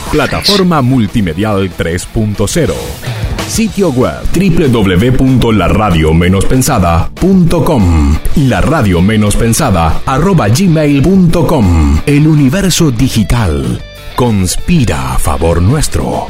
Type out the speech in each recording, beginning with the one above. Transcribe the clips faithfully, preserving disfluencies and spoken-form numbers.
Plataforma multimedial tres punto cero. Sitio web doble u doble u doble u punto la radio menos pensada punto com. La radio menos pensada arroba gmail punto com. El universo digital conspira a favor nuestro.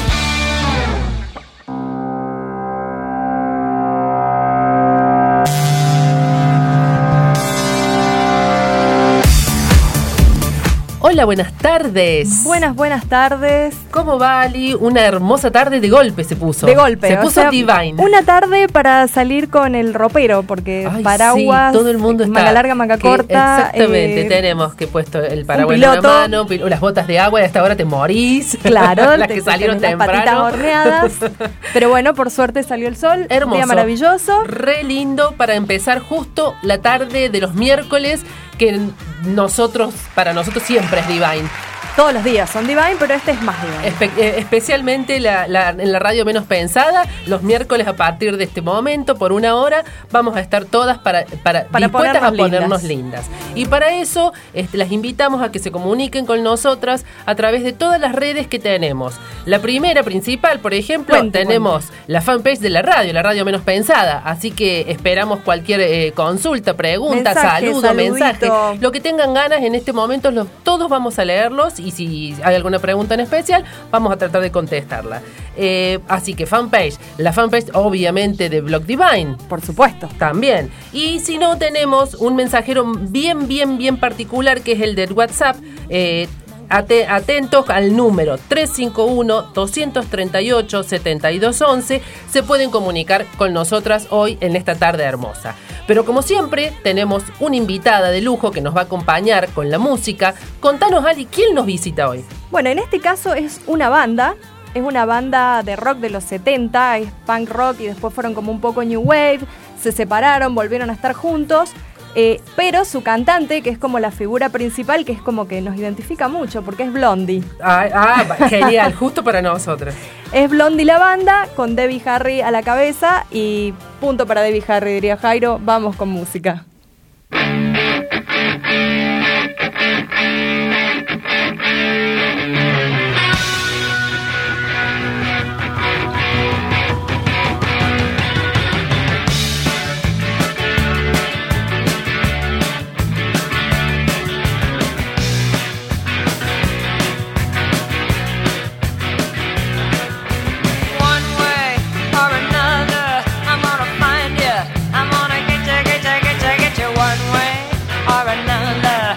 Hola, buenas tardes. Buenas, buenas tardes. ¿Cómo va, Ali? Una hermosa tarde de golpe se puso. De golpe. Se puso o sea, divine. Una tarde para salir con el ropero, porque Ay, paraguas, sí, todo el mundo está. manga larga, manga que, corta. Exactamente, eh, tenemos que puesto el paraguas un en piloto, una mano, las botas de agua y hasta ahora te morís. Claro, las te, que te salieron tenés las patitas temprano. horneadas. Pero bueno, por suerte salió el sol. Hermoso. Día maravilloso. Re lindo para empezar justo la tarde de los miércoles, que nosotros, para nosotros siempre es divine. Todos los días son divine, pero este es más divine. Espe- eh, especialmente la, la, en la radio menos pensada, los miércoles a partir de este momento, por una hora, vamos a estar todas para, para, Para dispuestas ponernos a ponernos lindas. Y para eso este, las invitamos a que se comuniquen con nosotras a través de todas las redes que tenemos. La primera principal, por ejemplo, Cuente, tenemos cuente. la fanpage de la radio, la radio menos pensada. Así que esperamos cualquier eh, consulta, pregunta, Mensaje, saludo, saludito. mensaje. Lo que tengan ganas en este momento, los, todos vamos a leerlos. Y si hay alguna pregunta en especial, vamos a tratar de contestarla. Eh, así que fanpage, la fanpage obviamente de Blog Divine. Por supuesto. También. Y si no, tenemos un mensajero bien, bien, bien particular, que es el del WhatsApp. Eh, Atentos al número tres cinco uno, dos tres ocho, siete dos uno uno. Se pueden comunicar con nosotras hoy en esta tarde hermosa. Pero como siempre, tenemos una invitada de lujo que nos va a acompañar con la música. Contanos, Ali, ¿quién nos visita hoy? Bueno, en este caso es una banda. Es una banda de rock de los setenta, es punk rock y después fueron como un poco new wave. Se separaron, volvieron a estar juntos. Eh, pero su cantante, que es como la figura principal, que es como que nos identifica mucho, porque es Blondie. Ah, ah genial, justo para nosotros. Es Blondie la banda, con Debbie Harry a la cabeza, y punto para Debbie Harry, diría Jairo. Vamos con música. One way or another,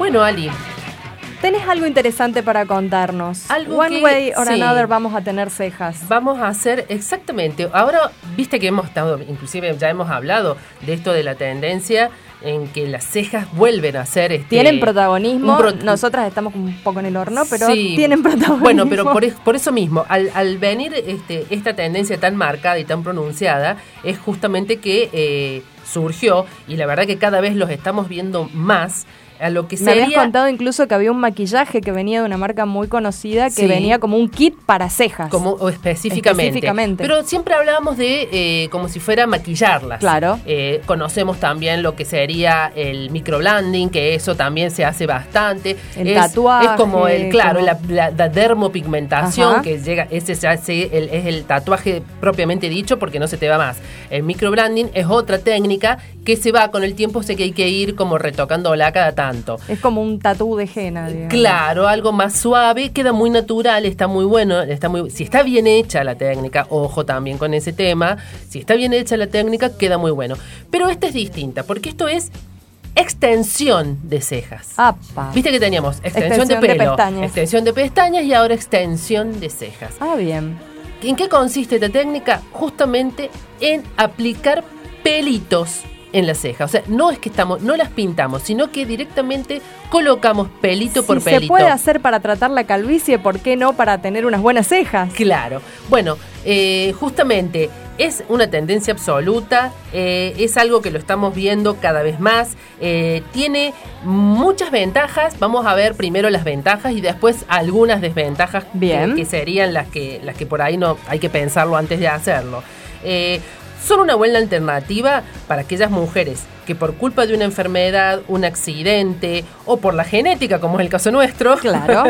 Bueno, Ali, tenés algo interesante para contarnos. Algo One que, way or sí. another vamos a tener cejas. Vamos a hacer exactamente. Ahora, viste que hemos estado, inclusive ya hemos hablado de esto de la tendencia en que las cejas vuelven a ser... Este, tienen protagonismo. Pro- Nosotras estamos un poco en el horno, pero sí. tienen protagonismo. Bueno, pero por, por eso mismo, al, al venir este, esta tendencia tan marcada y tan pronunciada, es justamente que eh, surgió, y la verdad que cada vez los estamos viendo más, a lo que Me sería... habías contado incluso que había un maquillaje que venía de una marca muy conocida que Sí. venía como un kit para cejas. Como o específicamente. Específicamente. Pero siempre hablábamos de eh, como si fuera maquillarlas. Claro. Eh, conocemos también lo que sería el microblending, que eso también se hace bastante. El es, tatuaje, Es como el, claro, como- la, la, la dermopigmentación, Ajá. que llega, ese ya se- el, es el tatuaje propiamente dicho porque no se te va más. El microblending es otra técnica que se va con el tiempo, sé que hay que ir como retocándola cada tanto. Es como un tatú de henna, digamos. Claro, algo más suave, queda muy natural, está muy bueno, está muy, si está bien hecha la técnica, ojo también con ese tema, si está bien hecha la técnica, queda muy bueno. Pero esta es distinta, porque esto es extensión de cejas. Apa. Viste que teníamos extensión, Extensión de de pelo, pestañas. extensión de pestañas y ahora extensión de cejas. Ah, bien. ¿En qué consiste esta técnica? Justamente en aplicar pelitos en la ceja. O sea, no es que estamos, no las pintamos, sino que directamente colocamos pelito por Si pelito. se puede hacer para tratar la calvicie, ¿por qué no para tener unas buenas cejas? Claro. Bueno, eh, justamente es una tendencia absoluta, eh, es algo que lo estamos viendo cada vez más, eh, tiene muchas ventajas. Vamos a ver primero las ventajas y después algunas desventajas Bien. Que, que serían las que, las que por ahí no hay que pensarlo antes de hacerlo. Eh, son una buena alternativa para aquellas mujeres que por culpa de una enfermedad, un accidente o por la genética, como es el caso nuestro, Claro.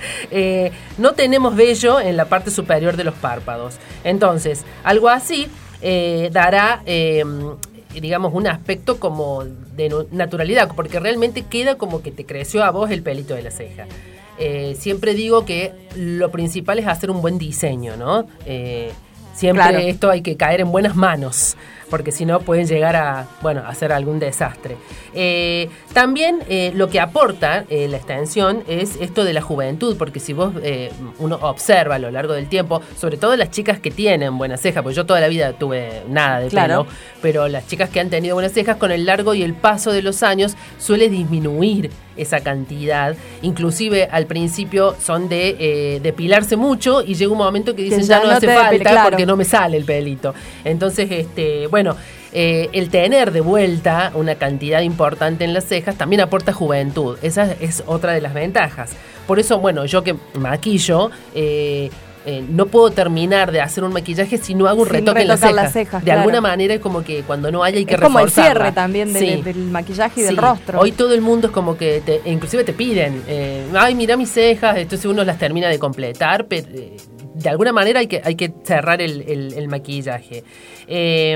eh, no tenemos vello en la parte superior de los párpados. Entonces, algo así eh, dará, eh, digamos, un aspecto como de nu- naturalidad, porque realmente queda como que te creció a vos el pelito de la ceja. Eh, siempre digo que lo principal es hacer un buen diseño, ¿no? Eh, Siempre Claro. esto hay que caer en buenas manos, porque si no pueden llegar a, bueno, a hacer algún desastre. Eh, también eh, lo que aporta eh, la extensión es esto de la juventud, porque si vos eh, uno observa a lo largo del tiempo, sobre todo las chicas que tienen buenas cejas, porque yo toda la vida tuve nada de Claro. pelo, pero las chicas que han tenido buenas cejas, con el largo y el paso de los años suele disminuir esa cantidad. Inclusive al principio son de eh, depilarse mucho y llega un momento que dicen Que ya, ya no no hace te falta depile, claro. porque no me sale el pelito. Entonces, este, bueno, eh, el tener de vuelta una cantidad importante en las cejas también aporta juventud. Esa es otra de las ventajas. Por eso, bueno, yo que maquillo, eh, Eh, no puedo terminar de hacer un maquillaje si no hago un Sin retoque en las retocar cejas. las cejas, de claro. alguna manera es como que cuando no haya hay que Es como el reforzarla. cierre también de- Sí. del maquillaje y del Sí. rostro. Hoy todo el mundo es como que, te, inclusive te piden, eh, ay, mira mis cejas, entonces uno las termina de completar, pero eh, de alguna manera hay que, hay que cerrar el, el, el maquillaje. Eh,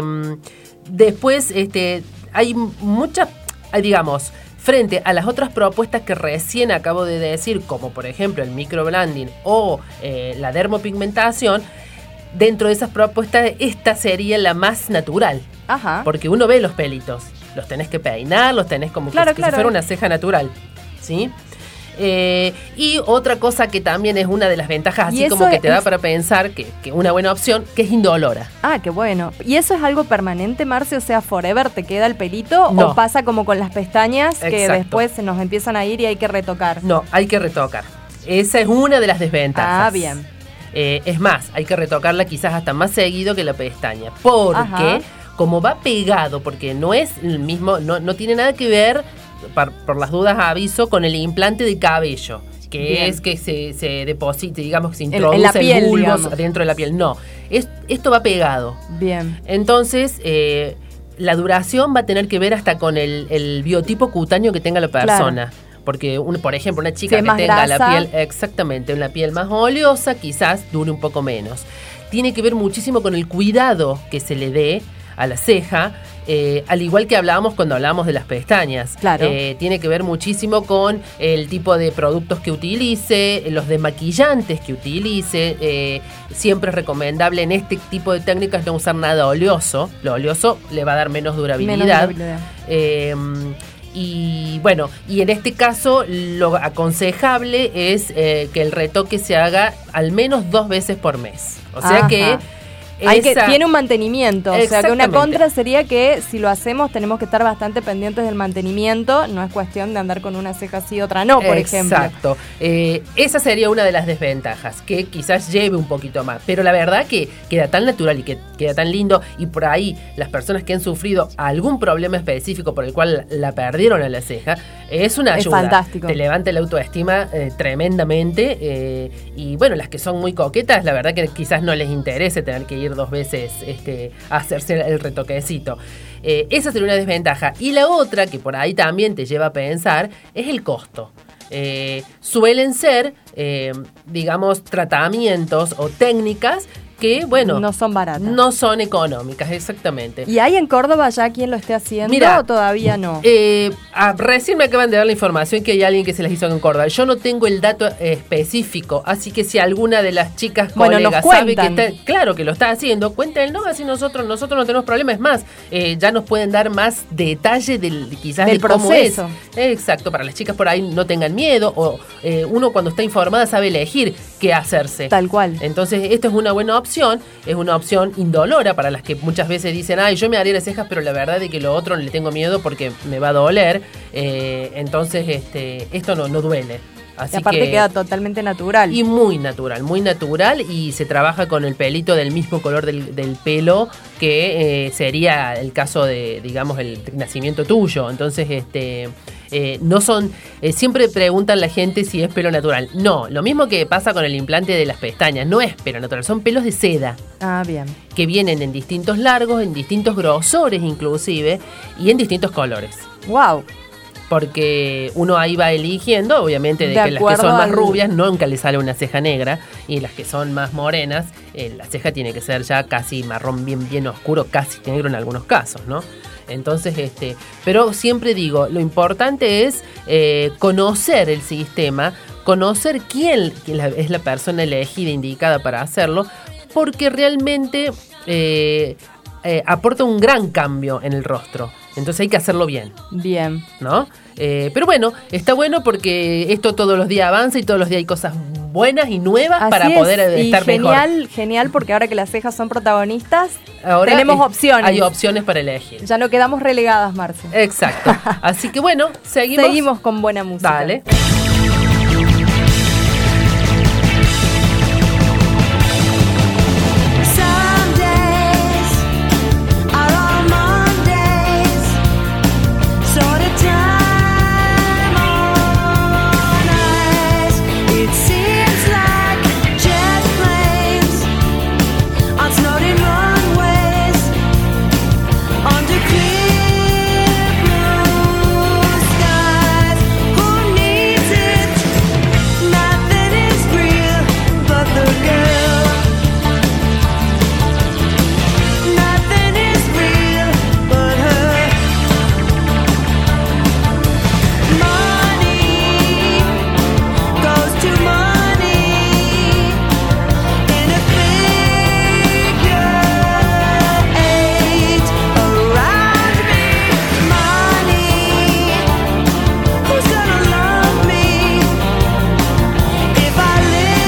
después, este, hay muchas, digamos, frente a las otras propuestas que recién acabo de decir, como por ejemplo el microblending o eh, la dermopigmentación, dentro de esas propuestas esta sería la más natural. Ajá. Porque uno ve los pelitos, los tenés que peinar, los tenés como Claro, que, que claro. si fuera una ceja natural, ¿sí? Eh, y otra cosa que también es una de las ventajas, Y así como eso que te da es- para pensar que, que una buena opción, que es indolora. Ah, qué bueno. ¿Y eso es algo permanente, Marce? O sea, ¿forever te queda el pelito? No. ¿O pasa como con las pestañas que Exacto. después se nos empiezan a ir y hay que retocar? No, hay que retocar. Esa es una de las desventajas. Ah, bien. Eh, es más, hay que retocarla quizás hasta más seguido que la pestaña. Porque, Ajá. como va pegado, porque no es el mismo, no, no tiene nada que ver, par- por las dudas aviso, con el implante de cabello. Que Bien. es que se, se deposite, digamos, que se En- introduce en la piel, el bulbo digamos. dentro de la piel. No, es, esto va pegado. Bien. Entonces, eh, la duración va a tener que ver hasta con el, el biotipo cutáneo que tenga la persona. Porque, un, por ejemplo, una chica Si es que más tenga la grasa. piel, exactamente, una piel más oleosa, quizás dure un poco menos. Tiene que ver muchísimo con el cuidado que se le dé a la ceja, eh, al igual que hablábamos cuando hablábamos de las pestañas. Claro. Eh, tiene que ver muchísimo con el tipo de productos que utilice, los demaquillantes que utilice. Eh, siempre es recomendable en este tipo de técnicas no usar nada oleoso. Lo oleoso le va a dar menos durabilidad. Menos durabilidad. Eh, Y bueno, y en este caso lo aconsejable es eh, que el retoque se haga al menos dos veces por mes. O sea Ajá. que Hay que, esa- tiene un mantenimiento, o sea que una Exactamente. contra sería que si lo hacemos tenemos que estar bastante pendientes del mantenimiento, no es cuestión de andar con una ceja así y otra no, por ejemplo. Exacto. Eh, esa sería una de las desventajas, que quizás lleve un poquito más. Pero la verdad que queda tan natural y que queda tan lindo. Y por ahí las personas que han sufrido algún problema específico por el cual la perdieron a la ceja, es una Es ayuda. fantástico. Te levanta la autoestima eh, tremendamente. Eh, y bueno, las que son muy coquetas, la verdad que quizás no les interese tener que ir dos veces este, a hacerse el retoquecito. Eh, esa sería una desventaja. Y la otra, que por ahí también te lleva a pensar, es el costo. Eh, suelen ser, eh, digamos, tratamientos o técnicas que, bueno, No son baratas. no son económicas, exactamente. ¿Y hay en Córdoba ya quien lo esté haciendo Mira, o todavía no? Eh, ah, recién me acaban de dar la información que hay alguien que se las hizo en Córdoba. Yo no tengo el dato eh, específico, así que si alguna de las chicas Bueno, nos colegas sabe que cuentan. está, claro que lo está haciendo, cuéntenos, así nosotros nosotros no tenemos problema. Es más, eh, ya nos pueden dar más detalle del quizás Del de cómo proceso. es. Exacto, para las chicas por ahí no tengan miedo o eh, uno cuando está informada sabe elegir qué hacerse. Tal cual. Entonces, esto es una buena opción, es una opción indolora para las que muchas veces dicen, ay, yo me haría las cejas, pero la verdad es que lo otro le tengo miedo porque me va a doler. Eh, entonces, este, esto no, no duele. Así Y aparte que, queda totalmente natural. y muy natural, muy natural, y se trabaja con el pelito del mismo color del, del pelo que eh, sería el caso de, digamos, el nacimiento tuyo. Entonces, este... Eh, no son, eh, siempre preguntan la gente si es pelo natural. No, lo mismo que pasa con el implante de las pestañas, no es pelo natural, son pelos de seda Ah, bien. que vienen en distintos largos, en distintos grosores inclusive y en distintos colores. Wow. Porque uno ahí va eligiendo, obviamente, de, De que las que acuerdo son más al- rubias nunca le sale una ceja negra, y las que son más morenas, eh, la ceja tiene que ser ya casi marrón bien bien oscuro, casi negro en algunos casos, ¿no? Entonces, este, pero siempre digo, lo importante es eh, conocer el sistema, conocer quién es la persona elegida, indicada para hacerlo, porque realmente eh, eh, aporta un gran cambio en el rostro. Entonces hay que hacerlo bien, Bien. ¿no? Eh, pero bueno, está bueno porque esto todos los días avanza y todos los días hay cosas buenas y nuevas Así para es, poder eh, y estar genial, mejor. genial, porque ahora que las cejas son protagonistas, Ahora tenemos es- opciones. Hay opciones para elegir. Ya no quedamos relegadas, Marce. Exacto. Así que bueno, seguimos. Seguimos con buena música. Dale. Some days are all Mondays, sort of time on ice. It seems like jet planes on floating runways under clear blue skies. Who needs it? Nothing is real but the girl. Nothing is real but her. Money goes to money in a figure eight around me. Money, who's gonna love me if I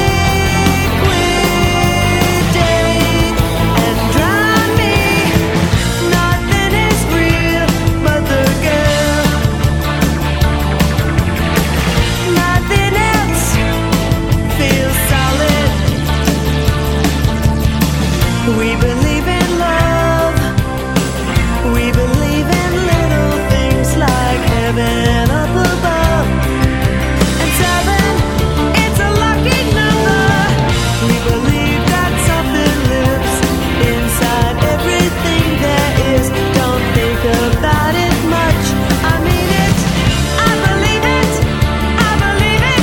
liquidate and drown me? Nothing is real but the girl. Nothing else feels solid. We believe in love. We believe in little things like heaven up above. And seven, it's a lucky number. We believe that something lives inside everything there is. Don't think about it much. I mean it. I believe it. I believe it.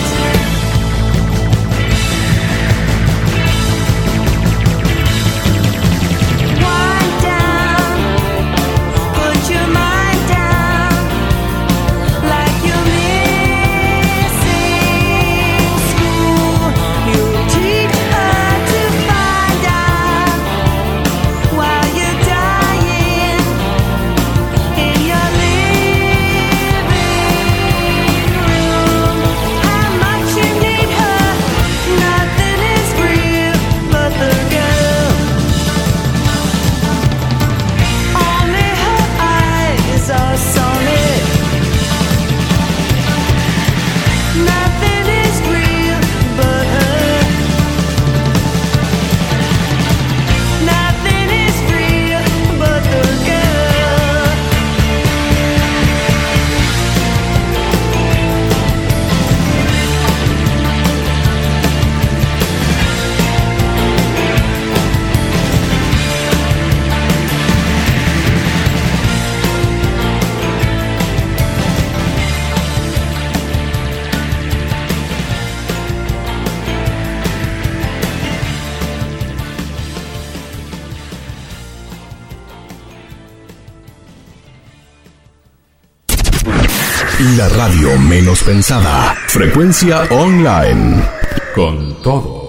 La radio menos pensada. Frecuencia online. Con todo.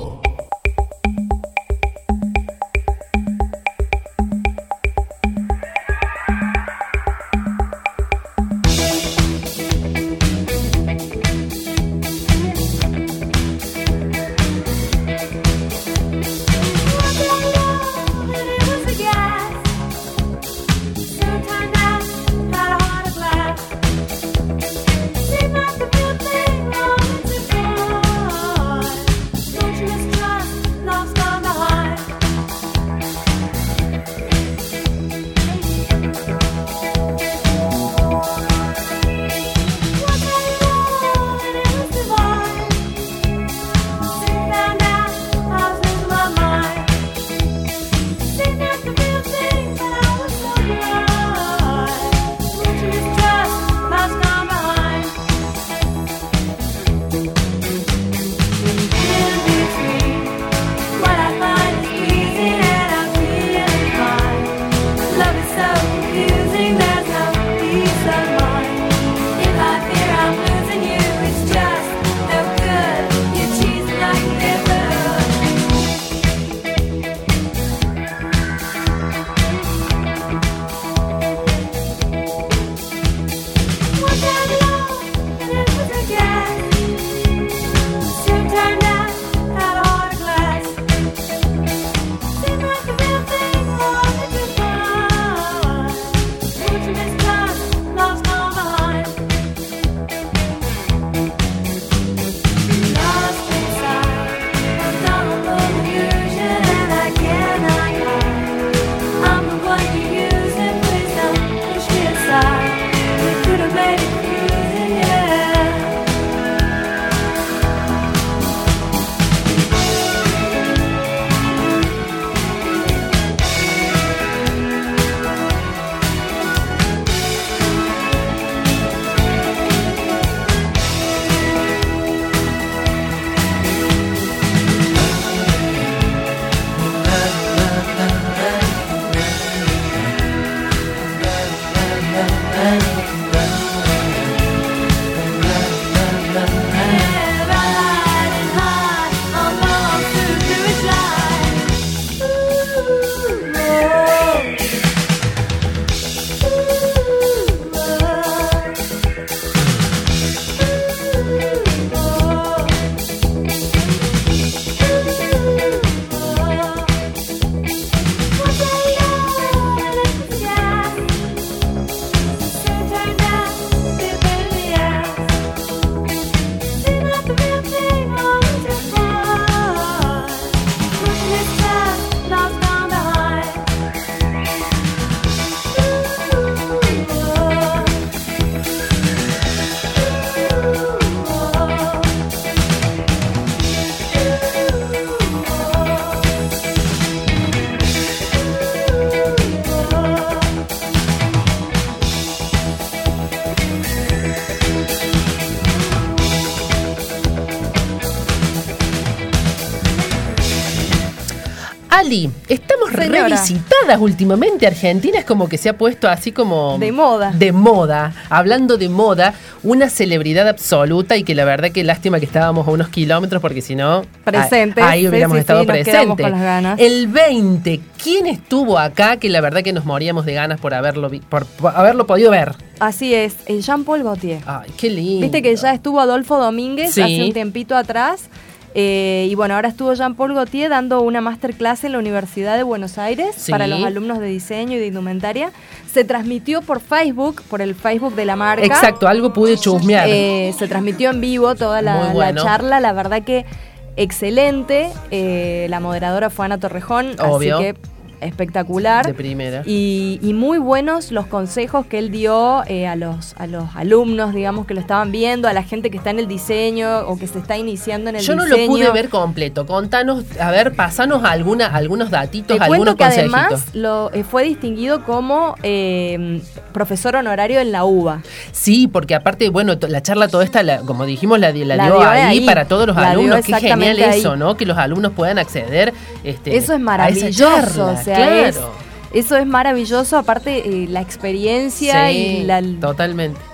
Ali, estamos Señora. revisitadas últimamente. Argentina es como que se ha puesto así como... De moda. De moda. Hablando de moda, una celebridad absoluta y que la verdad que lástima que estábamos a unos kilómetros porque si no... Presentes. Ahí, ahí hubiéramos sí, sí, estado sí, nos quedamos presentes. con las ganas. El veinte, ¿quién estuvo acá? Que la verdad que nos moríamos de ganas por haberlo, vi- por, por haberlo podido ver. Así es, el Jean-Paul Gaultier. Ay, qué lindo. Viste que ya estuvo Adolfo Domínguez Sí. hace un tiempito atrás. Eh, y bueno, ahora estuvo Jean-Paul Gaultier dando una masterclass en la Universidad de Buenos Aires Sí. para los alumnos de diseño y de indumentaria. Se transmitió por Facebook, por el Facebook de la marca. Exacto, algo pude chusmear. Eh, se transmitió en vivo toda la, Muy bueno. la charla, la verdad que excelente. Eh, la moderadora fue Ana Torrejón, Obvio. así que espectacular. De primera. Y, y muy buenos los consejos que él dio eh, a, los, a los alumnos, digamos, que lo estaban viendo, a la gente que está en el diseño o que se está iniciando en el Yo no diseño. lo pude ver completo. Contanos, a ver, pasanos alguna, algunos datitos, Te algunos cuento que consejitos. además lo, eh, fue distinguido como eh, profesor honorario en la U B A. Sí, porque aparte, bueno, to- la charla toda esta, la- como dijimos, la, di- la La dio dio ahí, ahí. para todos los La dio alumnos. Qué genial exactamente eso, ahí. ¿no? Que los alumnos puedan acceder este, Eso es a maravilloso, esa charla, o sea, claro. es, eso es maravilloso, aparte eh, la experiencia Sí, y la, totalmente.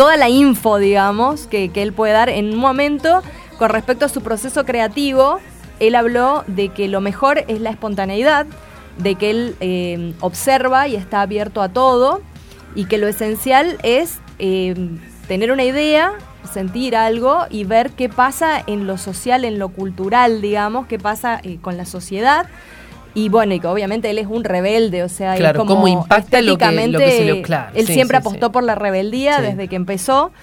toda la info, digamos, que, que él puede dar en un momento con respecto a su proceso creativo. Él habló de que lo mejor es la espontaneidad, de que él eh, observa y está abierto a todo, y que lo esencial es eh, tener una idea, sentir algo y ver qué pasa en lo social, en lo cultural, digamos, qué pasa eh, con la sociedad. Y bueno, y que obviamente él es un rebelde, o sea, claro, es como cómo impacta lo que, lo que se le... Claro, él sí, siempre sí, apostó sí. por la rebeldía Sí. desde que empezó.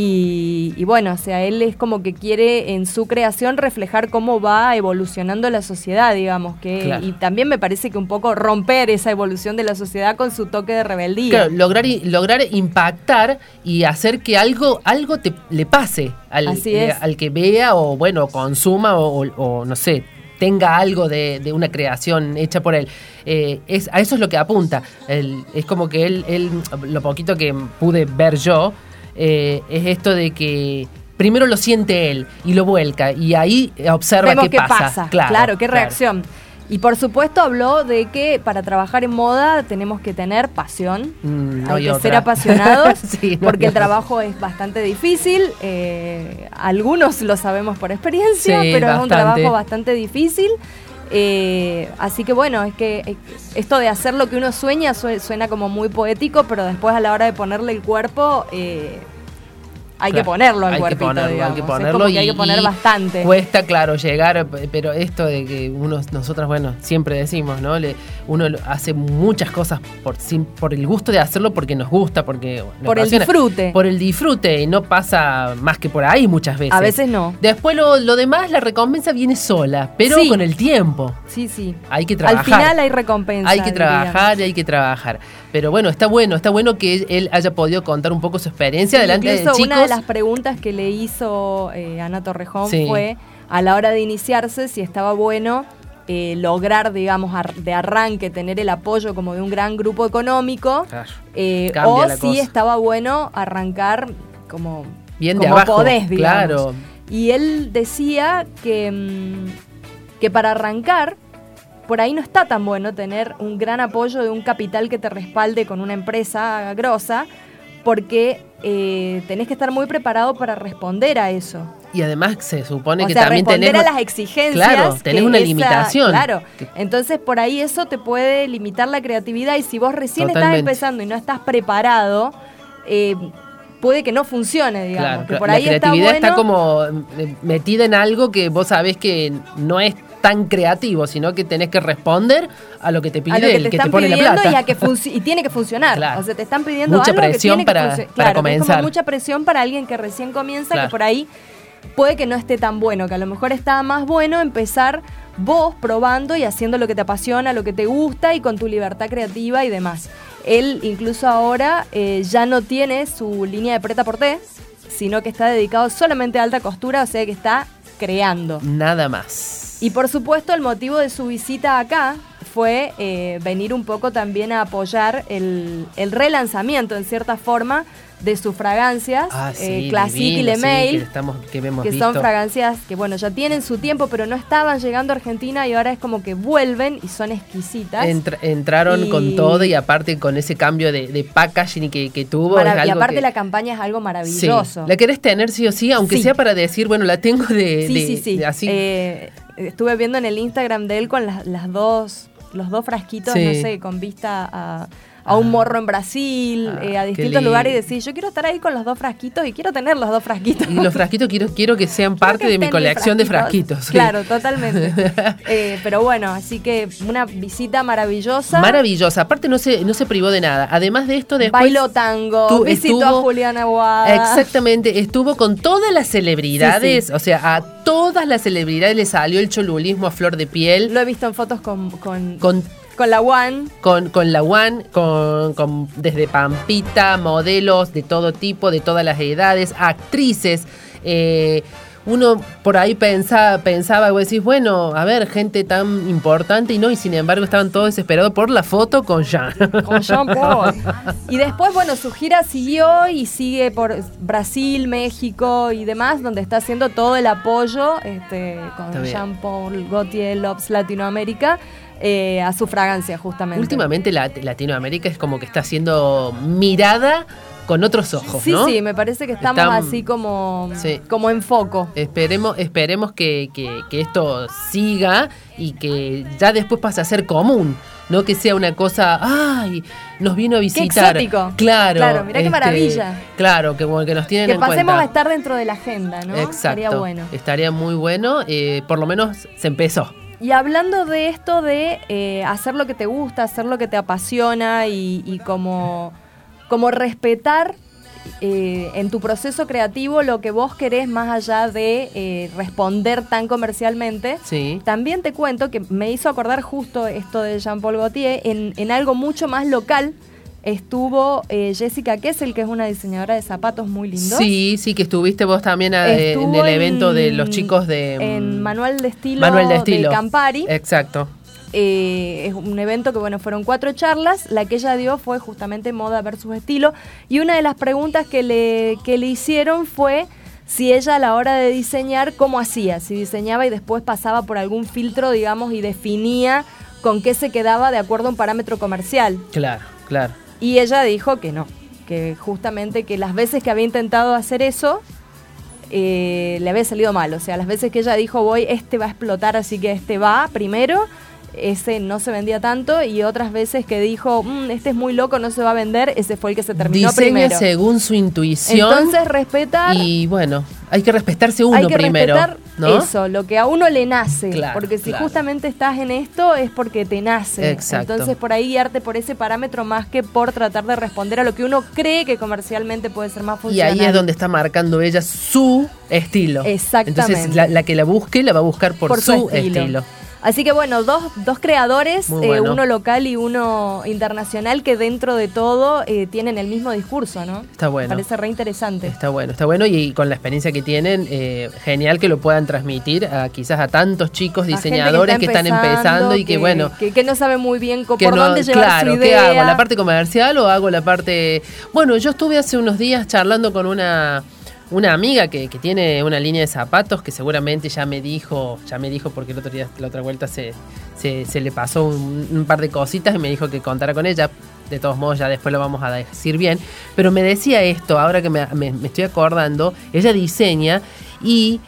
Y, y bueno, o sea, él es como que quiere en su creación reflejar cómo va evolucionando la sociedad, digamos, que Claro. y también me parece que un poco romper esa evolución de la sociedad con su toque de rebeldía. Claro, lograr, lograr impactar y hacer que algo, algo te, le pase al, Así eh, es. al que vea o bueno, consuma o, o, o no sé, tenga algo de, de una creación hecha por él. Eh, es, a eso es lo que apunta. El, es como que él, él, lo poquito que pude ver yo, eh, es esto de que primero lo siente él y lo vuelca y ahí observa Vemos qué, qué pasa. pasa, Claro, claro, qué claro. reacción. Y por supuesto habló de que para trabajar en moda tenemos que tener pasión, Mm, no hay hay que otra. ser apasionados, Sí, no porque hay el trabajo es bastante difícil, eh, algunos lo sabemos por experiencia, Sí, pero es un bastante. trabajo bastante difícil. Eh, así que bueno, es que eh, esto de hacer lo que uno sueña su- suena como muy poético, pero después a la hora de ponerle el cuerpo... Eh, hay Claro, que ponerlo al hay que cuerpito, ponerlo, digamos. hay que Es ponerlo como que y, hay que poner y bastante. cuesta, claro, llegar, pero esto de que uno, nosotras, bueno, siempre decimos, ¿no? Le, uno lo- hace muchas cosas por, sin- por el gusto de hacerlo, porque nos gusta, porque nos Por el apasiona. disfrute. Por el disfrute, y no pasa más que por ahí muchas veces. A veces no. Después lo, lo demás, la recompensa viene sola, pero Sí. con el tiempo. Sí, sí. Hay que trabajar. Al final hay recompensa. Hay que diría. trabajar y hay que trabajar. Pero bueno, está bueno, está bueno que él haya podido contar un poco su experiencia delante de Incluso chicos. una de las preguntas que le hizo eh, Ana Torrejón Sí. fue a la hora de iniciarse si estaba bueno eh, lograr, digamos, ar- de arranque tener el apoyo como de un gran grupo económico, Claro. eh, Cambia o la si cosa. estaba bueno arrancar como, Bien de como abajo, podés, digamos. claro. Y él decía que, mm, que para arrancar por ahí no está tan bueno tener un gran apoyo de un capital que te respalde con una empresa grosa, porque eh, tenés que estar muy preparado para responder a eso. Y además se supone O que sea, también responder tenés... a las exigencias. Claro, tenés que una esa- limitación. Claro, entonces por ahí eso te puede limitar la creatividad y si vos recién Totalmente. estás empezando y no estás preparado, eh, puede que no funcione, digamos. Claro, que por la ahí está creatividad bueno. está como eh, metida en algo que vos sabés que no es tan creativo, sino que tenés que responder a lo que te pide a lo que el te que están te pone la pidiendo plata. y, a que funci- y tiene que funcionar. Claro. O sea, te están pidiendo Mucha algo que presión tiene para- que para funcionar. Claro, es comenzar. como mucha presión para alguien que recién comienza, Claro. que por ahí puede que no esté tan bueno, que a lo mejor está más bueno empezar vos probando y haciendo lo que te apasiona, lo que te gusta y con tu libertad creativa y demás. Él incluso ahora eh, ya no tiene su línea de prêt-à-porter, sino que está dedicado solamente a alta costura, o sea que está creando. Nada más. Y por supuesto el motivo de su visita acá fue eh, venir un poco también a apoyar el, el relanzamiento en cierta forma de sus fragancias, Ah, sí, eh, Classique y divino, Le sí, Mail, que, estamos, que hemos que visto. son fragancias que bueno ya tienen su tiempo pero no estaban llegando a Argentina y ahora es como que vuelven y son exquisitas. Entra- entraron Y- con todo y aparte con ese cambio de, de packaging que, que tuvo. Marav- es y algo aparte que- la campaña es algo Sí. maravilloso. La querés tener sí o sí, aunque Sí. sea para decir, bueno, la tengo de... Sí, de- sí, sí. de así. Eh, estuve viendo en el Instagram de él con las, las dos, los dos frasquitos, Sí. no sé, con vista a, a un morro en Brasil, Ah, eh, a qué distintos lindo. lugares y decir, yo quiero estar ahí con los dos frasquitos y quiero tener los dos frasquitos. Y los frasquitos quiero, quiero que sean Quiero parte que de mi estén colección de frasquitos. sí. Claro, totalmente. Eh, pero bueno, así que una visita maravillosa. Maravillosa. Aparte no se, no se privó de nada. Además de esto, después... Bailó tango, tú- visitó estuvo- a Juliana Aguada. Exactamente, estuvo con todas las celebridades, Sí, sí. o sea, a todas las celebridades le salió el cholulismo a flor de piel, Lo he visto en fotos con, con, con, con la One. con, con la One, con, con desde Pampita, modelos de todo tipo, de todas las edades, actrices. eh, uno por ahí pensaba, pensaba, vos decís, bueno, a ver, gente tan importante y no, y sin embargo estaban todos desesperados por la foto con Jean. Con Jean Paul. Y después, bueno, su gira siguió y sigue por Brasil, México y demás, donde está haciendo todo el apoyo este, Está con bien. Jean Paul Gaultier Loves Latinoamérica eh, a su fragancia, justamente. Últimamente la- Latinoamérica es como que está siendo mirada con otros ojos, Sí, ¿no? sí, me parece que estamos Están- así como, Sí. como en foco. Esperemos, esperemos que, que, que esto siga y que ya después pase a ser común, no que sea una cosa, ay, nos vino a visitar. exótico. Claro. Claro, mirá qué maravilla. Claro, que, bueno, que nos tienen Que en pasemos cuenta. a estar dentro de la agenda, ¿no? Exacto. Estaría bueno. Estaría muy bueno, eh, por lo menos se empezó. Y hablando de esto de eh, hacer lo que te gusta, hacer lo que te apasiona y, y como, como respetar eh, en tu proceso creativo lo que vos querés más allá de eh, responder tan comercialmente, Sí. también te cuento que me hizo acordar justo esto de Jean-Paul Gaultier en, en algo mucho más local. Estuvo eh, Jessica Kessel, que es una diseñadora de zapatos muy lindos. Sí, sí, que estuviste vos también a- en Estuvo el evento de en- los chicos de... mm, En Manual de Estilo, Manuel de Estilo. Campari. Exacto. Eh, es un evento que, bueno, fueron cuatro charlas. La que ella dio fue justamente moda versus estilo. Y una de las preguntas que le, que le hicieron fue si ella a la hora de diseñar, ¿cómo hacía? Si diseñaba y después pasaba por algún filtro, digamos, y definía con qué se quedaba de acuerdo a un parámetro comercial. Claro, claro. Y ella dijo que no, que justamente que las veces que había intentado hacer eso, eh, le había salido mal. O sea, las veces que ella dijo, voy, este va a explotar, así que este va primero, ese no se vendía tanto. Y otras veces que dijo, mmm, este es muy loco, no se va a vender, ese fue el que se terminó Diseña primero. según su intuición. Entonces, respetar... Y bueno, hay que respetarse uno hay que primero. respetar ¿no? eso, lo que a uno le nace. Claro, porque si claro. justamente estás en esto es porque te nace. Exacto. Entonces por ahí guiarte por ese parámetro más que por tratar de responder a lo que uno cree que comercialmente puede ser más Y funcional. ahí es donde está marcando ella su estilo. Exactamente. Entonces la, la que la busque la va a buscar por, Por su su estilo. estilo. Así que bueno, dos, dos creadores, Muy eh, bueno. uno local y uno internacional, que dentro de todo eh, tienen el mismo discurso, ¿no? Está bueno. Me parece re interesante. Está bueno, está bueno y, con la experiencia que tienen, eh, genial que lo puedan transmitir a quizás a tantos chicos A gente diseñadores que, está están empezando y que, bueno... Que, que no sabe muy bien co- que por no- dónde llevar claro, su ¿qué idea. hago? ¿La parte comercial o hago la parte...? Bueno, yo estuve hace unos días charlando con una... Una amiga que, que tiene una línea de zapatos que seguramente ya me dijo, ya me dijo porque el otro día, la otra vuelta se, se, se le pasó un, un par de cositas y me dijo que contara con ella. De todos modos, ya después lo vamos a decir bien. Pero me decía esto, ahora que me, me, me estoy acordando, ella diseña y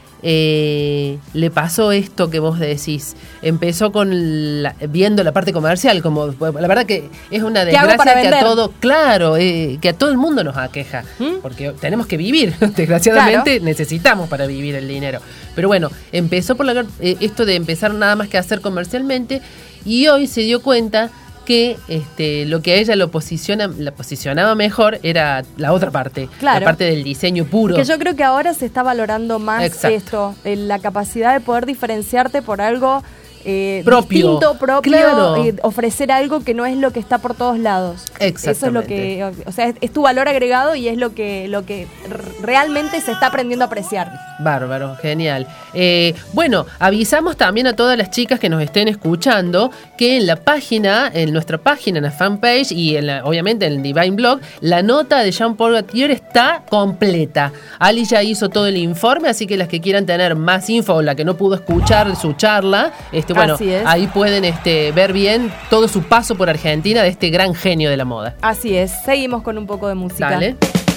eh, le pasó esto que vos decís. Empezó con la- viendo la parte comercial, como la verdad que es una ¿Qué hago para desgracia que a vender? todo, claro, eh, que a todo el mundo nos aqueja, ¿Mm? porque tenemos que vivir, desgraciadamente Claro. necesitamos para vivir el dinero. Pero bueno, empezó por la, eh, esto de empezar nada más que a hacer comercialmente y hoy se dio cuenta que este, lo que a ella lo posiciona, la posicionaba mejor era la otra parte, Claro. la parte del diseño puro. Que yo creo que ahora se está valorando más Exacto. esto, eh, la capacidad de poder diferenciarte por algo eh, Propio. distinto, propio, Claro. eh, ofrecer algo que no es lo que está por todos lados. Eso es lo que, o sea, es, es tu valor agregado y es lo que, lo que r- realmente se está aprendiendo a apreciar. Bárbaro, genial. Eh, bueno, avisamos también a todas las chicas que nos estén escuchando que en la página, en nuestra página, en la fanpage y en la- obviamente en el Divine Blog, la nota de Jean-Paul Gaultier está completa. Ali ya hizo todo el informe, así que las que quieran tener más info o la que no pudo escuchar su charla, este, bueno, Así es. ahí pueden este, ver bien todo su paso por Argentina de este gran genio de la moda. Así es, seguimos con un poco de música. Dale.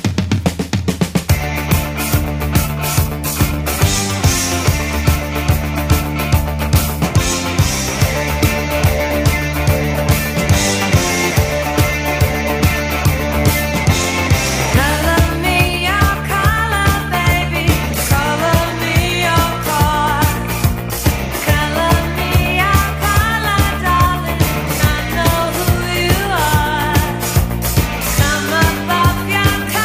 Color me your color, baby. Color me your car. Color me your color, darling. I know who you are. Come above your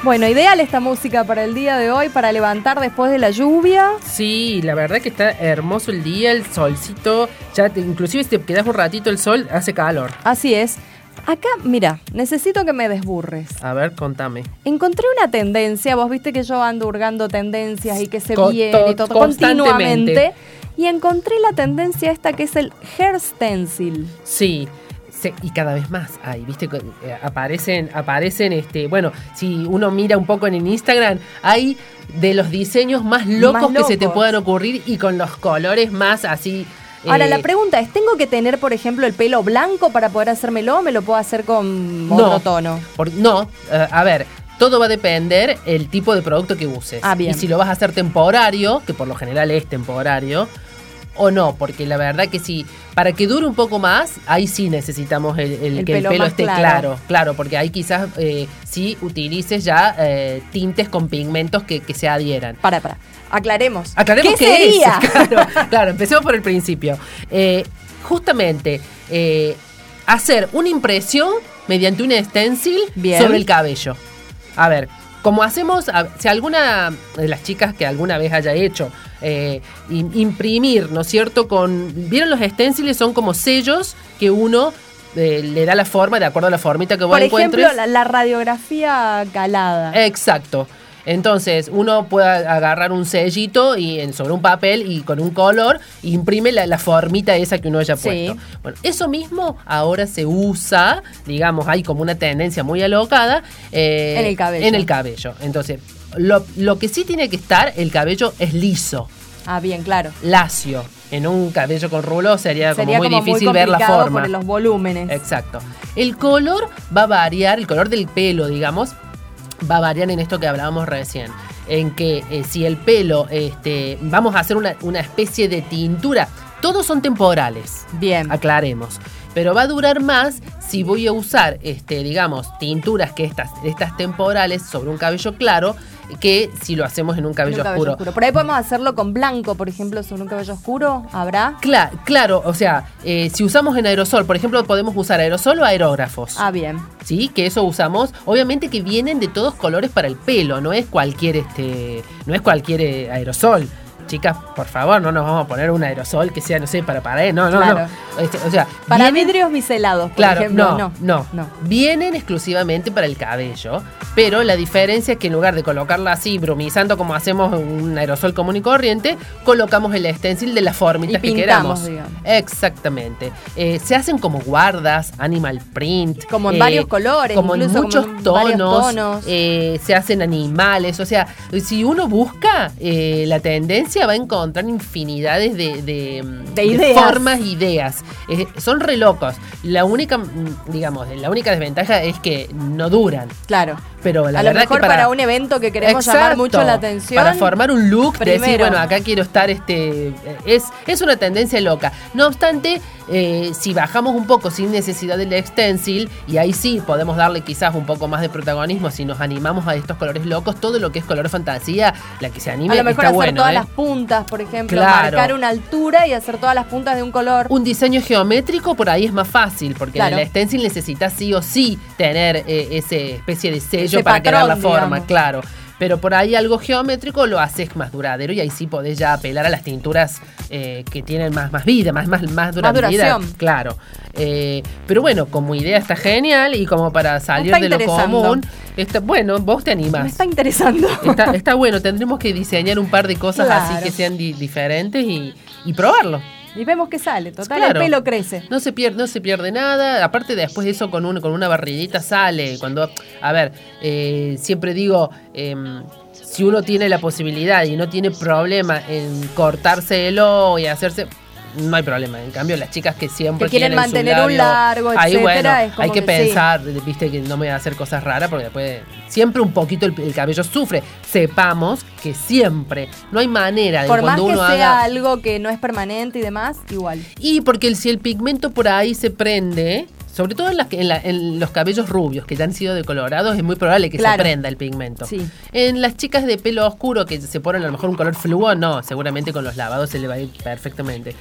Bueno, ideal esta música para el día de hoy, para levantar después de la lluvia. Sí, la verdad que está hermoso el día, el solcito, ya te, inclusive si te quedas un ratito el sol, hace calor. Así es. Acá, mira, necesito que me desburres. A ver, contame. Encontré una tendencia, vos viste que yo ando hurgando tendencias y que se Co- viene to- y todo constantemente. continuamente. Y encontré la tendencia esta que es el hair stencil. Sí. Se- y cada vez más hay, viste, Co- eh, aparecen, aparecen, este, bueno, si uno mira un poco en el Instagram, hay de los diseños más locos, Más que se te locos. puedan ocurrir y con los colores más así. Ahora, eh, la pregunta es, ¿tengo que tener, por ejemplo, el pelo blanco para poder hacérmelo o me lo puedo hacer con No. otro tono? por- no, eh, a ver. Todo va a depender el tipo de producto que uses. Ah, bien. Y si lo vas a hacer temporario, que por lo general es temporario, o no, porque la verdad que sí, para que dure un poco más, ahí sí necesitamos el, el- El que pelo el pelo más esté claro. claro. claro, porque ahí quizás eh, sí utilices ya eh, tintes con pigmentos que, que se adhieran. Para, para. Aclaremos. Aclaremos ¿Qué qué sería? es. Claro, claro, empecemos por el principio. Eh, justamente, eh, hacer una impresión mediante un stencil Bien. sobre el cabello. A ver, como hacemos, a- si alguna de las chicas que alguna vez haya hecho eh, im- imprimir, ¿no es cierto? Con, ¿vieron los stencils? Son como sellos que uno eh, le da la forma de acuerdo a la formita que vos Por ejemplo, encuentres. la, la radiografía calada. Exacto. Entonces, uno puede agarrar un sellito y en, sobre un papel y con un color imprime la, la formita esa que uno haya Sí. puesto. Bueno, eso mismo ahora se usa, digamos, hay como una tendencia muy alocada eh, En el cabello. En el cabello. Entonces, lo, lo que sí tiene que estar, el cabello es liso, Ah, bien, claro. lacio. En un cabello con rulo sería, Sería como muy como difícil muy ver la complicado forma. por los volúmenes. Exacto. El color va a variar, el color del pelo, digamos, va a variar en esto que hablábamos recién. En que eh, si el pelo, este, vamos a hacer una, una especie de tintura. Todos son temporales, Bien. aclaremos. Pero va a durar más si voy a usar, este, digamos, tinturas que estas, estas temporales sobre un cabello claro, que si lo hacemos en un En cabello, un cabello oscuro. oscuro. Por ahí podemos hacerlo con blanco, por ejemplo, sobre un cabello oscuro. ¿Habrá? Cla- claro, o sea, eh, si usamos en aerosol, por ejemplo, podemos usar aerosol o aerógrafos. Ah, bien. Sí, que eso usamos, obviamente que vienen de todos colores para el pelo, no es cualquier este, no es cualquier eh, aerosol. Chicas, por favor, no nos vamos a poner un aerosol que sea, no sé, para pared, no, no, Claro. no. Este, o sea, Para vienen- vidrios biselados, por Claro, ejemplo. no, no, no. Vienen exclusivamente para el cabello, pero la diferencia es que en lugar de colocarla así, brumizando como hacemos un aerosol común y corriente, colocamos el stencil de las formitas Y que pintamos, queramos. digamos. Exactamente. Eh, se hacen como guardas, animal print. Como en eh, varios colores, Como en incluso como muchos en tonos. varios tonos. eh, se hacen animales. O sea, si uno busca eh, la tendencia, va a encontrar infinidades de, de, De ideas. formas, ideas. Eh, son re locos. La única, mm, digamos, la única desventaja es que no duran. Claro. Pero la a lo verdad mejor que para, para, un evento que queremos Exacto, llamar mucho la atención. Para formar un look, de decir, primero. bueno, acá quiero estar, este es, es una tendencia loca. No obstante, eh, si bajamos un poco sin necesidad del stencil, y ahí sí podemos darle quizás un poco más de protagonismo si nos animamos a estos colores locos, todo lo que es color fantasía, la que se anime, A lo mejor está hacer bueno. todas ¿eh? las puntas, por ejemplo, Claro. marcar una altura y hacer todas las puntas de un color. Un diseño geométrico por ahí es más fácil, porque Claro. en el stencil necesita sí o sí tener eh, ese especie de sello Ese para que dar la patrón, forma, digamos. claro. Pero por ahí algo geométrico lo haces más duradero y ahí sí podés ya apelar a las tinturas eh, que tienen más, más vida, más, más, más durabilidad. duración. Claro. Eh, pero bueno, como idea está genial y como para salir está de lo interesando. común, está, bueno, vos te Me animás. está interesando. Está, está bueno, tendremos que diseñar un par de cosas Claro. así que sean di- diferentes y, y probarlo. Y vemos qué sale. Total, Claro. el pelo crece. No se pierde, no se pierde nada. Aparte, después de eso, con, un, con una barridita sale. Cuando, a ver, eh, siempre digo, em, si uno tiene la posibilidad y no tiene problema en cortárselo y hacerse, no hay problema. En cambio, las chicas que siempre Que quieren su mantener un labio, largo, ahí, etcétera, bueno, es como hay que, que sí. pensar, viste, que no me voy a hacer cosas raras porque después siempre un poquito el, el cabello sufre. Sepamos que siempre, no hay manera de Por más cuando que uno sea haga. algo que no es permanente y demás, igual. Y porque el, si el pigmento por ahí se prende, sobre todo en, las, que- en, la- en los cabellos rubios que ya han sido decolorados, es muy probable que Claro. se prenda el pigmento. Sí. En las chicas de pelo oscuro que se ponen a lo mejor un color fluo, no, seguramente con los lavados se le va a ir perfectamente.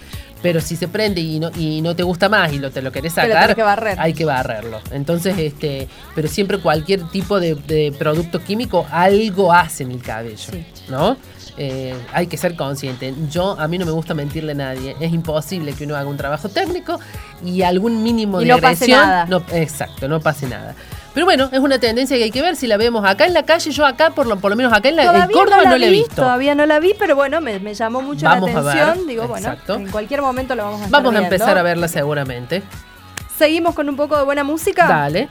Pero si se prende y no, y no te gusta más y lo, te lo querés Pero sacar, tenés que barrer. hay que barrerlo. Entonces, este, pero siempre cualquier tipo de, de producto químico algo hace en el cabello, Sí. ¿no? Eh, hay que ser consciente. Yo, a mí no me gusta mentirle a nadie. Es imposible que uno haga un trabajo técnico y algún mínimo Y de no pase agresión. nada. No, exacto, no pase nada. Pero bueno, es una tendencia que hay que ver si la vemos acá en la calle. Yo acá, por lo, por lo menos acá en, la, en Todavía Córdoba, no la, no la he vi, visto. Todavía no la vi, pero bueno, me, me llamó mucho Vamos la a ver, atención. Digo, bueno, exacto. en cualquier momento lo vamos a estar Vamos a viendo. empezar a verla seguramente. Seguimos con un poco de buena música. Dale.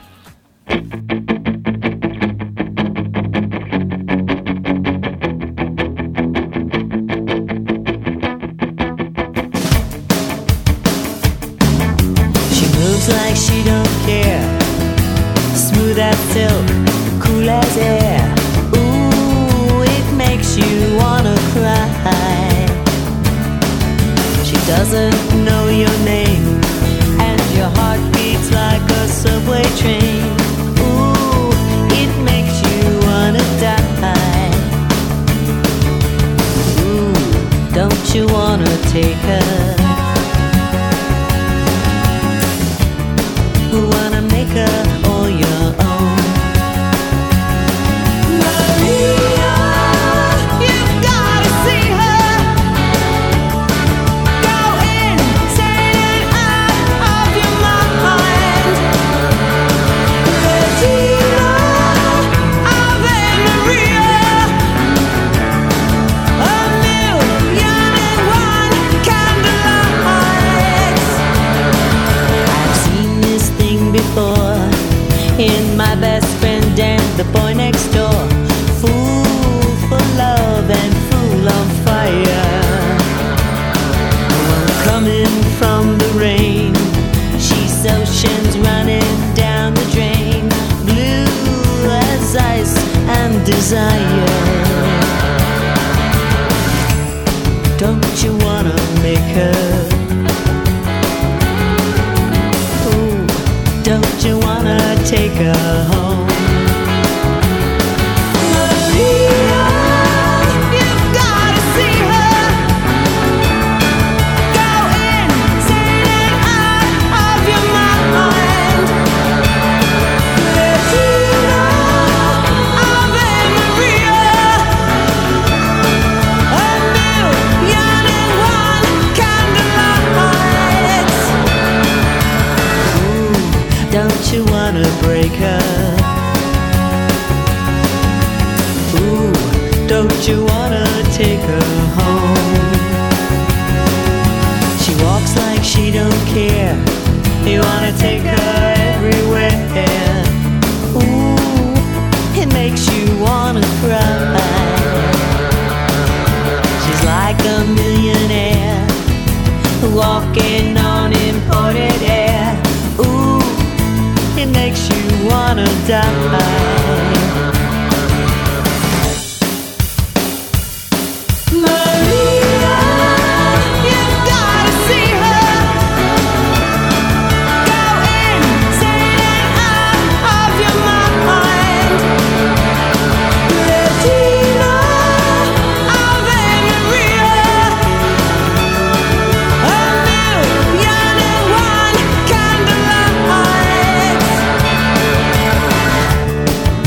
She moves like she don't care. Smooth as silk, cool as air. Ooh, it makes you wanna cry. She doesn't know your name, and your heart beats like a subway train. Ooh, it makes you wanna die. Ooh, don't you wanna take her? Who wanna make her all your own? Maria, you've gotta see her. Go insane and out of your mind. Regina, Ave Maria. A million and one candlelights. I've seen this thing before in my best friend and the boy next door. Fool for love and fool on fire. One coming from the rain. She's oceans running down the drain. Blue as ice and desire. Don't you wanna make her? Ooh, don't you wanna take her home? Maria, you've gotta see her. Go insane and out of your mind. Regina, Ave Maria. A million and one candlelights. Ooh, don't you wanna break her? Ooh, don't you wanna take her home? She walks like she don't care. You wanna take her everywhere. Ooh, it makes you wanna cry. She's like a millionaire walking on imported air. Ooh, it makes you wanna die. Maria, you've gotta see her. Go insane and out of your mind. Regina, Ave Maria. A million and one candlelights.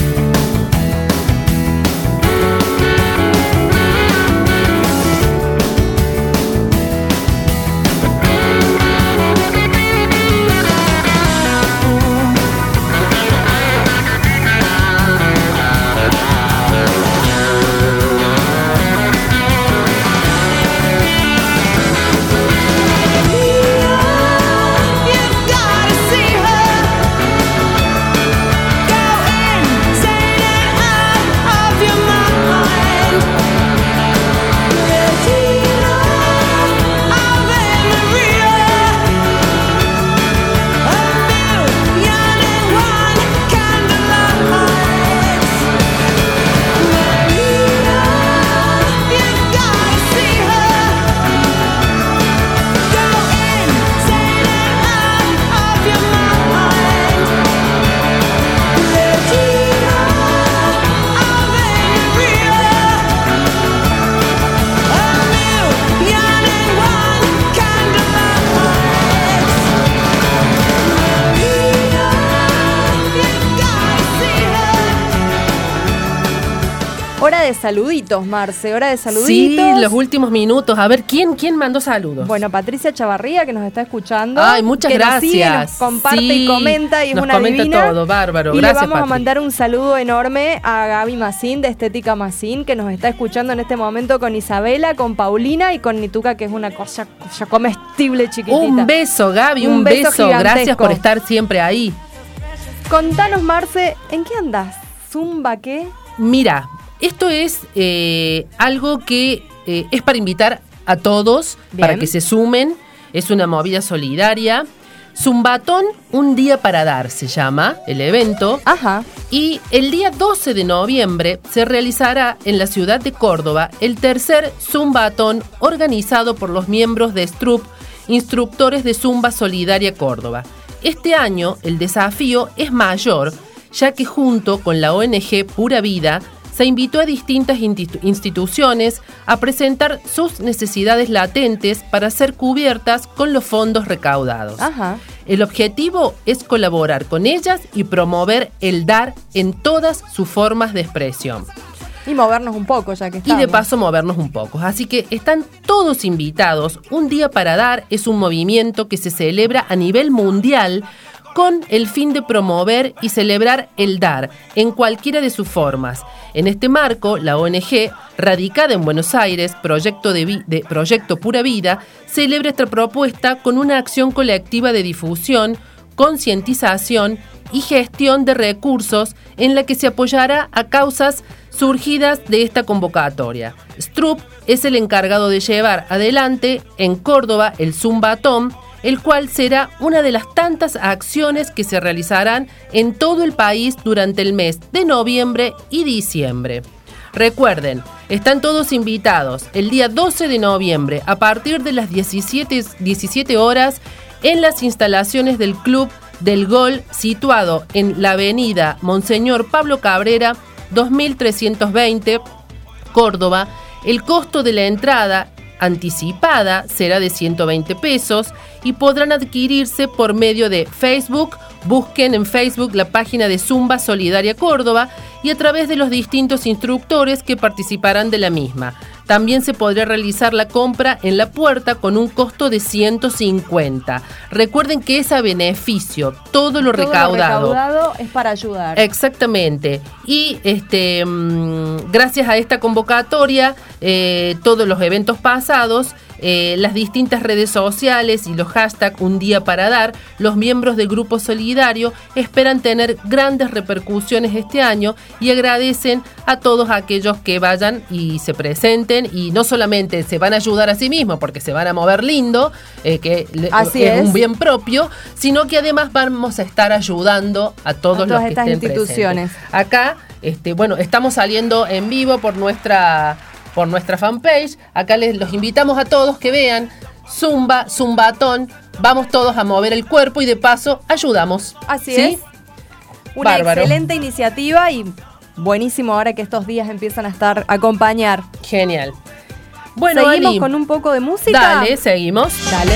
Hora de saluditos, Marce, hora de Sí, saluditos. los últimos minutos. A ver, ¿quién, quién mandó saludos? Bueno, Patricia Chavarría, que nos está escuchando. Ay, muchas que gracias. Nos sigue, nos comparte Sí, y comenta y es nos una comenta divina. todo, bárbaro. Y Gracias, le vamos Patri. a mandar un saludo enorme a Gaby Macín de Estética Macín, que nos está escuchando en este momento con Isabela, con Paulina y con Nituca, que es una cosa, cosa comestible chiquitita. Un beso, Gaby, un, Un beso beso. Gracias gigantesco. por estar siempre ahí. Contanos, Marce, ¿en qué andás? ¿Zumba qué? Mira, esto es eh, algo que eh, es para invitar a todos, Bien. para que se sumen. Es una movida solidaria. Zumbatón, un día para dar, se llama el evento. Ajá. Y el día doce de noviembre se realizará en la ciudad de Córdoba el tercer Zumbatón organizado por los miembros de Strup, instructores de Zumba Solidaria Córdoba. Este año el desafío es mayor, ya que junto con la O N G Pura Vida se invitó a distintas institu- instituciones a presentar sus necesidades latentes para ser cubiertas con los fondos recaudados. Ajá. El objetivo es colaborar con ellas y promover el dar en todas sus formas de expresión. Y movernos un poco, ya que Y estamos. de paso movernos un poco. Así que están todos invitados. Un día para dar es un movimiento que se celebra a nivel mundial con el fin de promover y celebrar el dar en cualquiera de sus formas. En este marco, la O N G, radicada en Buenos Aires, Proyecto, de Vi- de Proyecto Pura Vida, celebra esta propuesta con una acción colectiva de difusión, concientización y gestión de recursos en la que se apoyará a causas surgidas de esta convocatoria. Strup es el encargado de llevar adelante en Córdoba el Zumbatón, el cual será una de las tantas acciones que se realizarán en todo el país durante el mes de noviembre y diciembre. Recuerden, están todos invitados el día doce de noviembre a partir de las diecisiete horas en las instalaciones del Club del Gol situado en la avenida Monseñor Pablo Cabrera dos mil trescientos veinte, Córdoba. El costo de la entrada anticipada será de ciento veinte pesos y podrán adquirirse por medio de Facebook. Busquen en Facebook la página de Zumba Solidaria Córdoba y a través de los distintos instructores que participarán de la misma. También se podrá realizar la compra en la puerta con un costo de ciento cincuenta. Recuerden que es a beneficio, todo lo Todo recaudado. Lo recaudado es para ayudar. Exactamente. Y este, mmm, gracias a esta convocatoria, eh, todos los eventos pasados, eh, las distintas redes sociales y los hashtags Un Día para Dar, los miembros del Grupo Solidario esperan tener grandes repercusiones este año y agradecen a todos aquellos que vayan y se presenten, y no solamente se van a ayudar a sí mismos porque se van a mover lindo, eh, que le- Así es, es. un bien propio, sino que además vamos a estar ayudando a todos A los todas que estas estén instituciones. presentes. Acá, este, bueno, estamos saliendo en vivo por nuestra, por nuestra fanpage. Acá les los invitamos a todos que vean Zumba, Zumbatón. Vamos todos a mover el cuerpo y de paso ayudamos. Así ¿Sí? es. Una Bárbaro. excelente iniciativa y buenísimo ahora que estos días empiezan a estar a acompañar. Genial. Bueno, ¿Seguimos Ali, con un poco de música? dale, seguimos. Dale.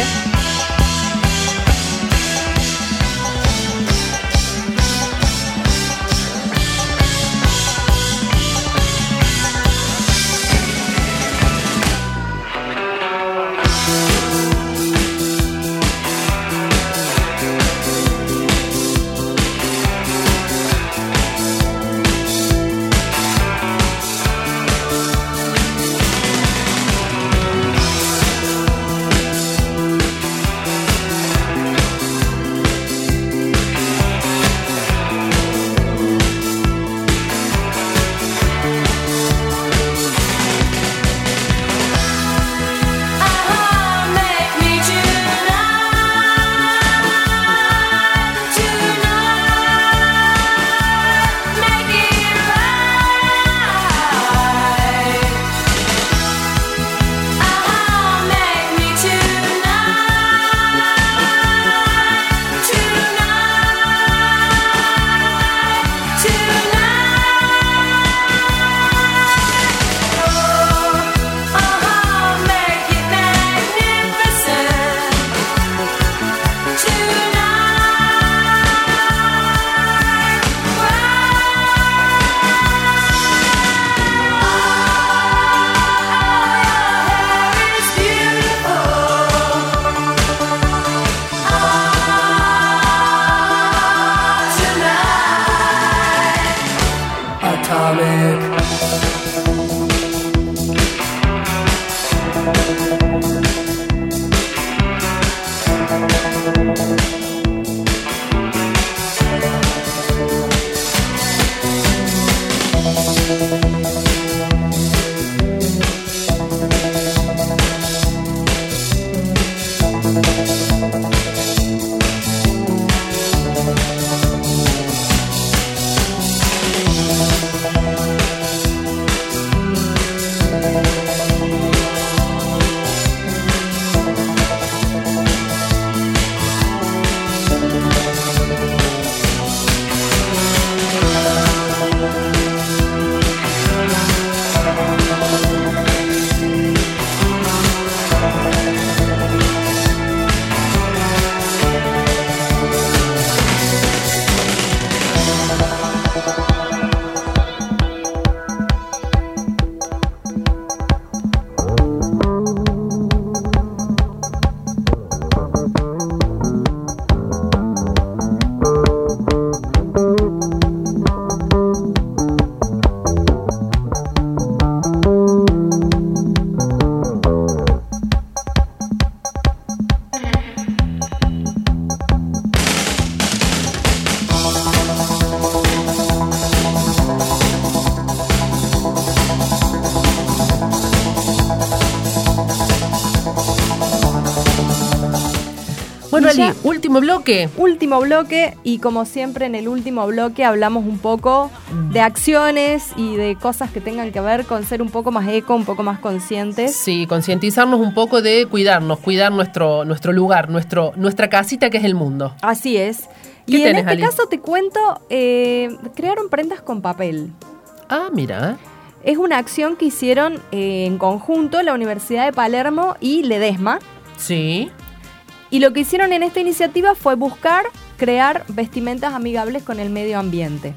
Bueno, Ali, ya, último bloque. Último bloque, y como siempre en el último bloque hablamos un poco de acciones y de cosas que tengan que ver con ser un poco más eco, un poco más conscientes. Sí, concientizarnos un poco de cuidarnos, cuidar nuestro, nuestro lugar, nuestro, nuestra casita que es el mundo. Así es. ¿Qué Y en tenés, este Ali? caso te cuento, eh, crearon prendas con papel. Ah, mira. Es una acción que hicieron eh, en conjunto la Universidad de Palermo y Ledesma. Sí. Y lo que hicieron en esta iniciativa fue buscar crear vestimentas amigables con el medio ambiente.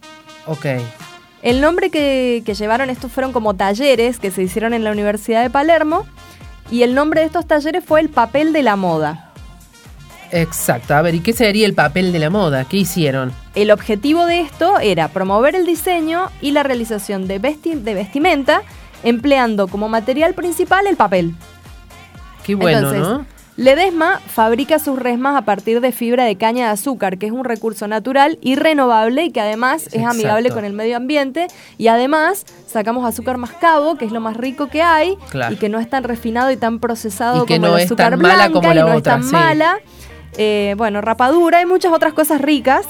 Ok. El nombre que, que llevaron, estos fueron como talleres que se hicieron en la Universidad de Palermo, y el nombre de estos talleres fue el papel de la moda. Exacto. A ver, ¿y qué sería el papel de la moda? ¿Qué hicieron? El objetivo de esto era promover el diseño y la realización de, vesti- de vestimenta empleando como material principal el papel. Qué bueno, Entonces, ¿no? Ledesma fabrica sus resmas a partir de fibra de caña de azúcar, que es un recurso natural y renovable y que además es Exacto. amigable con el medio ambiente, y además sacamos azúcar mascabo, que es lo más rico que hay, Claro. y que no es tan refinado y tan procesado Y que como no el es azúcar tan mala blanca, como y la no otra, es tan sí. mala. Eh, bueno, rapadura y muchas otras cosas ricas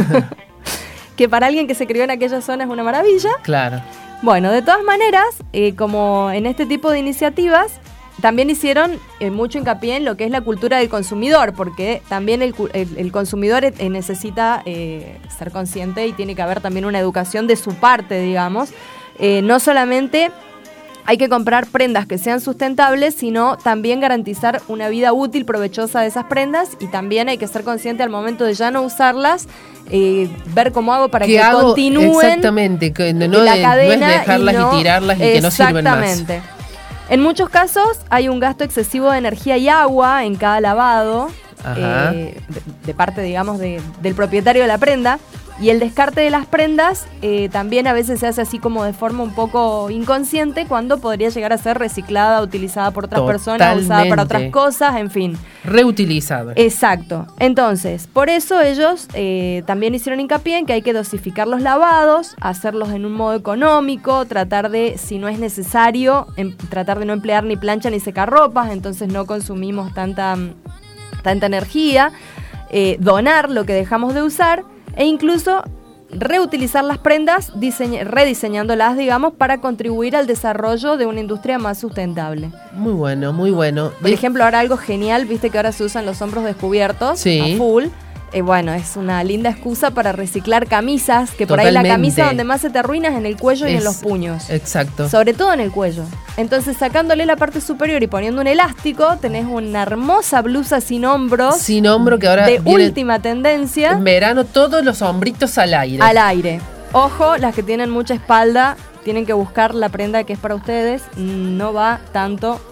que para alguien que se crió en aquella zona es una maravilla. Claro. Bueno, de todas maneras, eh, como en este tipo de iniciativas, también hicieron eh, mucho hincapié en lo que es la cultura del consumidor, porque también el, cu- el, el consumidor eh, necesita eh, ser consciente, y tiene que haber también una educación de su parte, digamos. Eh, no solamente hay que comprar prendas que sean sustentables, sino también garantizar una vida útil, provechosa de esas prendas, y también hay que ser consciente al momento de ya no usarlas, eh, ver cómo hago para ¿Qué que hago? continúen Exactamente, que no, en no la de- cadena, no es dejarlas y, no- tirarlas y que no sirven más. Exactamente. En muchos casos hay un gasto excesivo de energía y agua en cada lavado, Ajá. eh, de, de parte, digamos, de- del propietario de la prenda. Y el descarte de las prendas eh, también a veces se hace así como de forma un poco inconsciente, cuando podría llegar a ser reciclada, utilizada por otras personas, usada para otras Totalmente. cosas, en fin. Reutilizado. Exacto. Entonces, por eso ellos eh, también hicieron hincapié en que hay que dosificar los lavados, hacerlos en un modo económico, tratar de, si no es necesario, em- tratar de no emplear ni plancha ni secarropas, entonces no consumimos tanta, tanta energía, eh, donar lo que dejamos de usar, e incluso reutilizar las prendas, diseñ- rediseñándolas, digamos, para contribuir al desarrollo de una industria más sustentable. Muy bueno, muy bueno. Por ejemplo, ahora algo genial, viste que ahora se usan los hombros descubiertos Sí. a full. Eh, bueno, es una linda excusa para reciclar camisas, que por ahí la Totalmente. camisa donde más se te arruina es en el cuello y en Es- los puños. Exacto. Sobre todo en el cuello. Entonces, sacándole la parte superior y poniendo un elástico, tenés una hermosa blusa sin hombros, Sin hombro, que ahora de viene última tendencia, en verano, todos los hombritos al aire. al aire. Ojo, las que tienen mucha espalda tienen que buscar la prenda que es para ustedes. No va tanto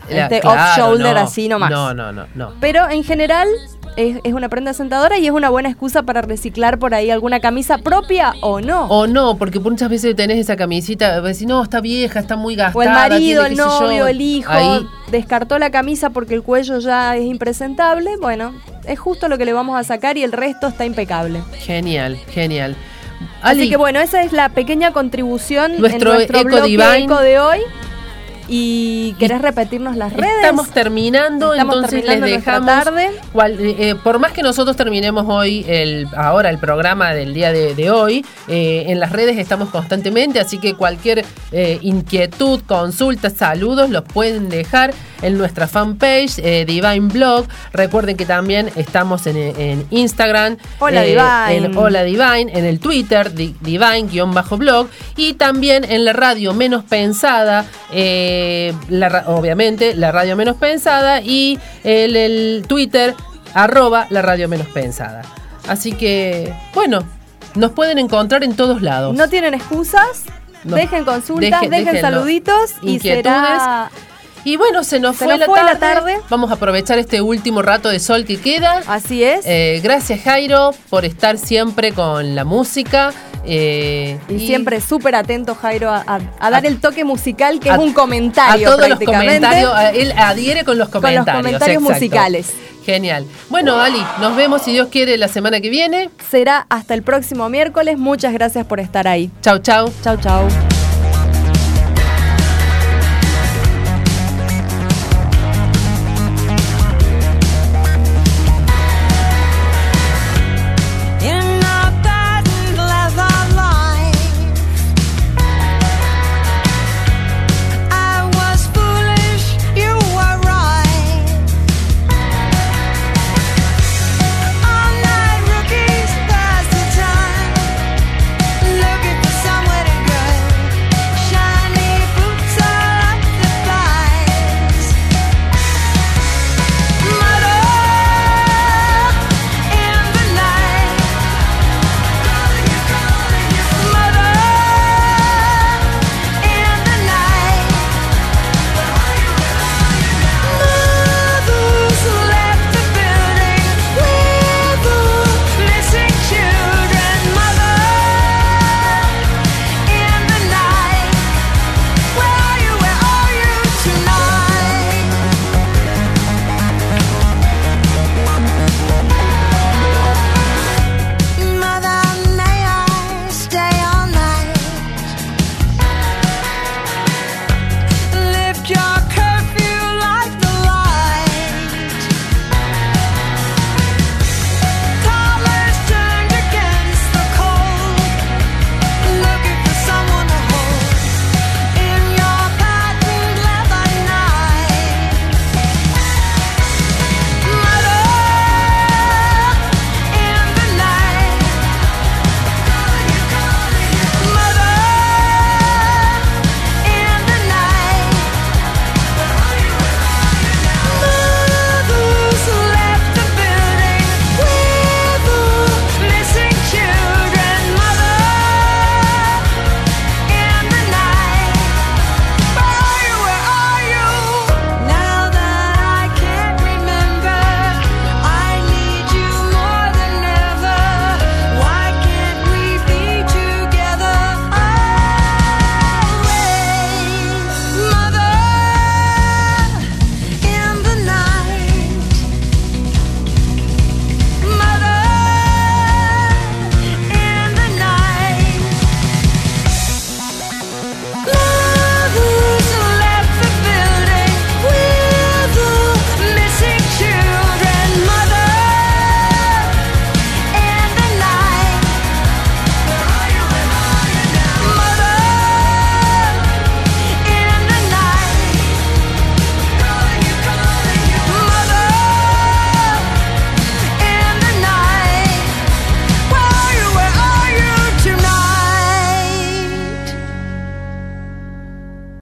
La- este claro, off-shoulder no. así nomás. No, no, no, no. Pero en general es, es una prenda sentadora y es una buena excusa para reciclar por ahí alguna camisa propia o no. O no, porque muchas veces tenés esa camisita, decís, no, está vieja, está muy gastada. O el marido, tiene, el qué sé yo. novio, el hijo Ahí, descartó la camisa porque el cuello ya es impresentable. Bueno, es justo lo que le vamos a sacar y el resto está impecable. genial, genial. Así Ali, que bueno, esa es la pequeña contribución Nuestro en nuestro Eco bloque Divine. Eco de hoy. ¿Y querés repetirnos las redes? estamos terminando, Estamos entonces terminando les nuestra dejamos. tarde. Cual- eh, por más que nosotros terminemos hoy, el, ahora el programa del día de, de hoy, eh, en las redes estamos constantemente, así que cualquier eh, inquietud, consulta, saludos, los pueden dejar en nuestra fanpage, eh, Divine Blog. Recuerden que también estamos en, en Instagram. Hola, eh, Divine. En Hola Divine, en el Twitter, di- Divine-blog, y también en la radio menos pensada, eh, la ra- obviamente, la radio menos pensada, y el, el Twitter, arroba la radio menos pensada. Así que, bueno, nos pueden encontrar en todos lados. No tienen excusas, No. dejen consultas, Deje- dejen déjenlo. saluditos y Inquietudes. será... Y bueno, se nos, Se fue, nos la, fue la tarde. tarde. Vamos a aprovechar este último rato de sol que queda. Así es. Eh, gracias, Jairo, por estar siempre con la música. eh, y, siempre súper atento, Jairo, a, a- a dar a- el toque musical, que a- es un comentario a todos los prácticamente. comentarios. a- Él adhiere con los Con los comentarios. comentarios exacto. musicales. Genial. Bueno, Ali, nos vemos si Dios quiere la semana que viene. Será hasta el próximo miércoles. Muchas gracias por estar ahí. Chau, chau. Chau, chau.